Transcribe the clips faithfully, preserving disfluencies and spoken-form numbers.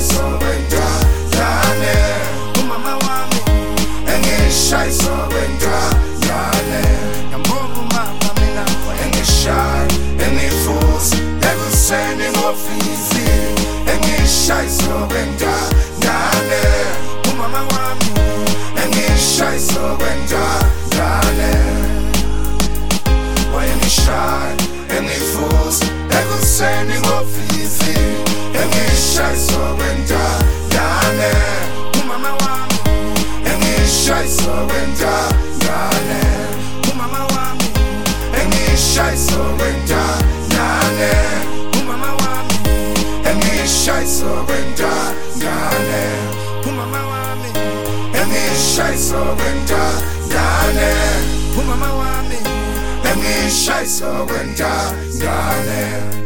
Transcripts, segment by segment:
engishayisa wendane umama wami engishayisa wendane yambona umama mina engishaya engifuza ekuseni ngofisi engishayisa wendane umama wami engishayisa wendane wayengishaya engifuza ekuseni ngofisi engishayisa wendane umama wami engishayisa wendane umama wami engishayisa wendane umama wami engishayisa wendane umama wami engishayisa wendane umama wami engishayisa wendane.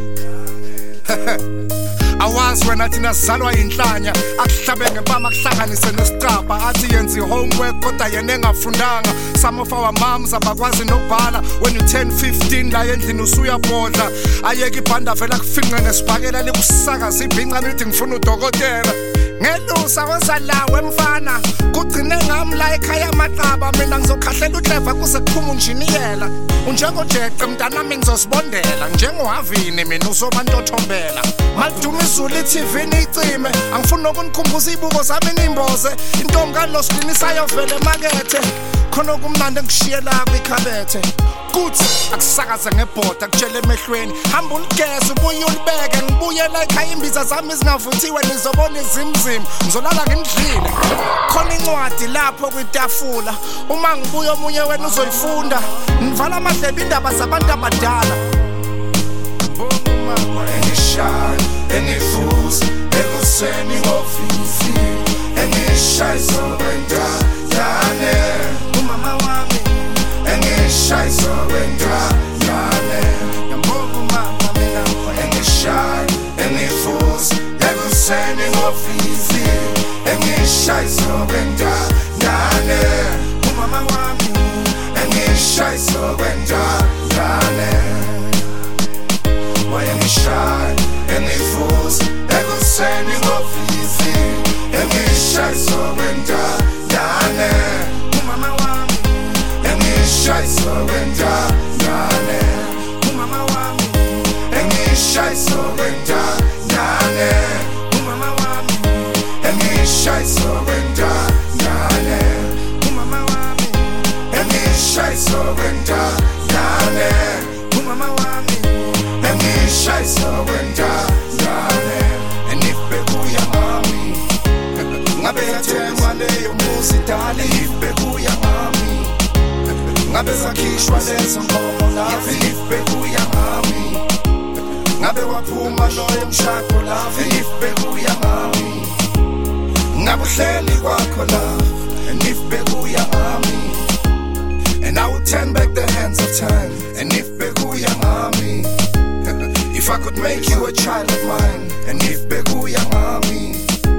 Awazi wena thina sizalwa inhlanya akuhlabe ngempama kuhlanganise nesicaba athi yenza homework kodwa yena engafundanga. Some of our moms abakwazi nokubhala when you ten fifteen la endlini usuyabhodla ayeke ibhanda vela kufinqe nesibhakela likusakaza ibhinqa lithi ngifuna udokotela ngelusa wezalawe mfana kugcine ngami la ekhaya amaqaba mina ngizokhahlela uClever kuze kuphuma unjiniyela unjengojeqe mntanami ngizosibondela njengohavini mina uzoba ntothombela maliduma izulu i-T V nicime angifuni nokunikhumbuza ibuko zami nimboze intombi kaNosqinisayo vele emakethe khona kumnandi ngishiyela kwikhabethe kuthi akusakaze ngebhoda kutshela emehlweni hamba uligeze ubuye ulibeke ngibuyela ekhaya imbiza zami zingavuthiwe nizobona izimzima ngizolala ngindlile khona incwadi lapho kwitafula uma ngibuya omunye wena uzoyifunda nivala amadlebe indaba zabantu abadala bomama engishaya engifuza ekuseni ngofisi engishayisa wendane umama wami engishayisa wendane yambona umama mina engishaya engifuza ekuseni ngofisi engishayisa wendane umama wami engishayisa wendane wayengishaya engifuza ekuseni ngofisi engishayisa wendane umama wami engishayisa wendane umama wami engishayisa wendane umama wami engishayisa wendane umama wami engishayisa wendane umama wami engishayisa wendane enifekuya mami ngabe yathengwa leyo muzi dali ifekuya mami ngabe zakhishwa lezo nkomo lavi ifekuya mami ngabe waphuma loyo mshado lavi ifekuya mami ngabe uhleli kwakho la enifekuya mami and I will turn back the hands of time enifekuya mami if I could make you a child of mine enifekuya mami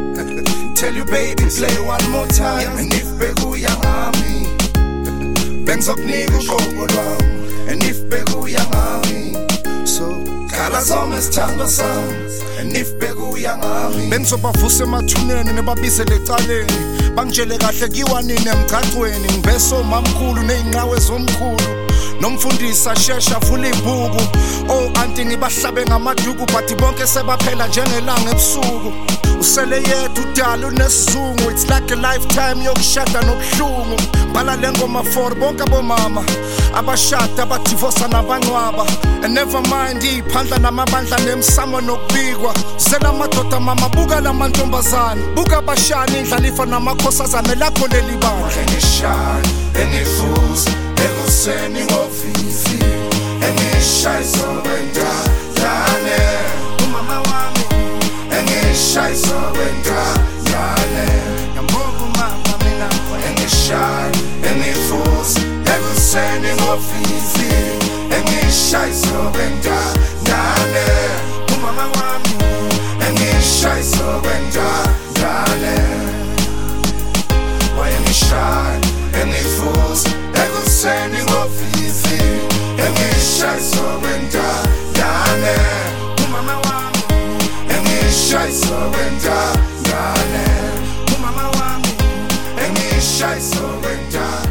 tell you baby play one more time enifekuya mami bengizokunika uqobo lwami enifekuya mami so khala zona isithando sami enifekuya mami bengizobavusa emathuneni nebabize lecaleni bangitshele kahle kiwa nini emgcagcweni ngibeso mamkhulu nezinqawe zomkhulu nomfundisa shesha vula ibhuku oh anti ngibahlabe ngamaduku but bonke sebaphela njengelanga ebusuku usele yedwa udala unesizungu it's like a lifetime yokushada nobuhlungu bhala lengoma for bonke abomama abashada abadivorce nabangcwaba and never mind iphandla namabandla nemsamo nokubikwa zela amadoda mama buka lamantombazana buka abashana indlalifa namakhosazana lakho leli bandla engishaya engifuza ekuseni ngofisi engishayisa wendane umama wami engishayisa wendane yambona umama mina engishaya engifuza ekuseni ngofisi engishayisa wendane umama wami engishayisa wendane wayengishaya engifuza ekuseni ngofisi engishayisa wendane umama wami engishayisa wendane shayso wenta